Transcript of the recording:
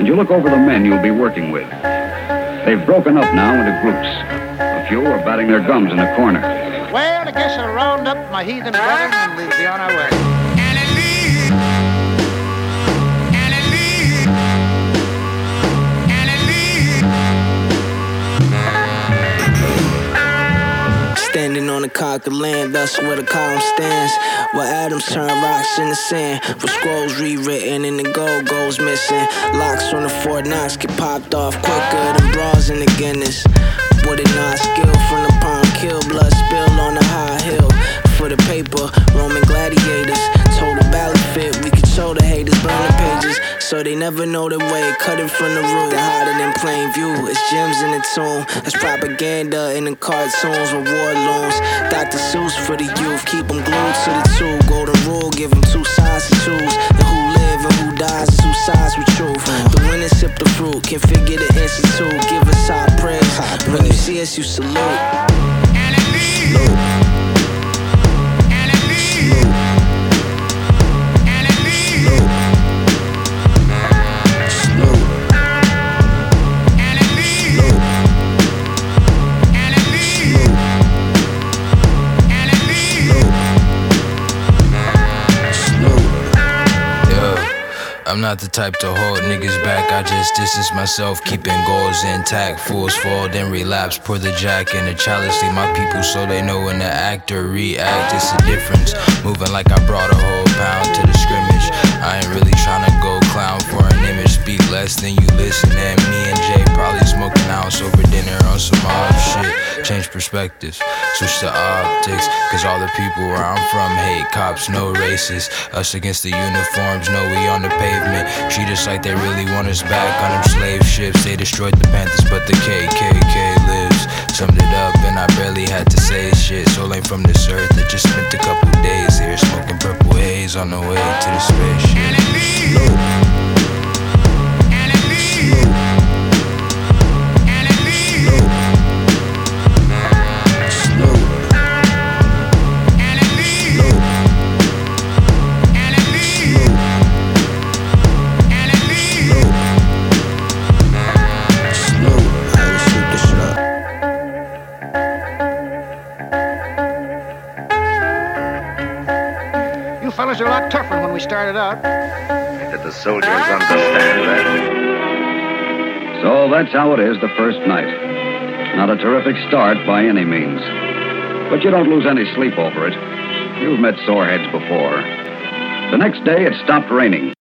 and you look over the men you'll be working with. They've broken up now into groups. A few are batting their gums in a corner. Well, I guess I'll round up my heathen brethren and we'll be on our way. Standing on the conquered land, that's where the column stands. Where atoms turn rocks in the sand. Where scrolls rewritten and the gold goes missing. Locks on the Fort Knox get popped off quicker than bras in the Guinness. Would it not skill from the palm kill, blood spill on the high hill. For the paper, Roman gladiators told the ballot fit, we could show the haters, burn the pages, so they never know the way, cut it from the root. They're hiding in plain view, it's gems in the tomb. That's propaganda in the cartoons with war looms. Dr. Seuss for the youth, keep them glued to the tube. Golden rule, give them two sides to choose. And who live and who dies is who sides with truth. The winners sip the fruit, can figure the institute. Give us high praise, when you see us you salute. Salute. I'm not the type to hold niggas back, I just distance myself, keeping goals intact. Fools fall, then relapse, pour the jack in the chalice. Leave my people so they know when to act or react. It's the difference, moving like I brought a whole pound to the scrimmage. I ain't really tryna go clown for an image. Speak less than you listen, and me and Jay probably smoke an ounce over dinner on some off shit. Change perspectives, switch to optics, cause all the people where I'm from hate cops, no racists. Us against the uniforms, know we on the pavement. Treat us like they really want us back on them slave ships. They destroyed the Panthers, but the KKK lives. Summed it up and I barely had to say shit. Soul ain't from this earth, I just spent a couple days here, smoking purple haze on the way to the spaceship. You fellas are a lot tougher than when we started out. Did the soldiers understand that? So that's how it is the first night. Not a terrific start by any means. But you don't lose any sleep over it. You've met sore heads before. The next day it stopped raining.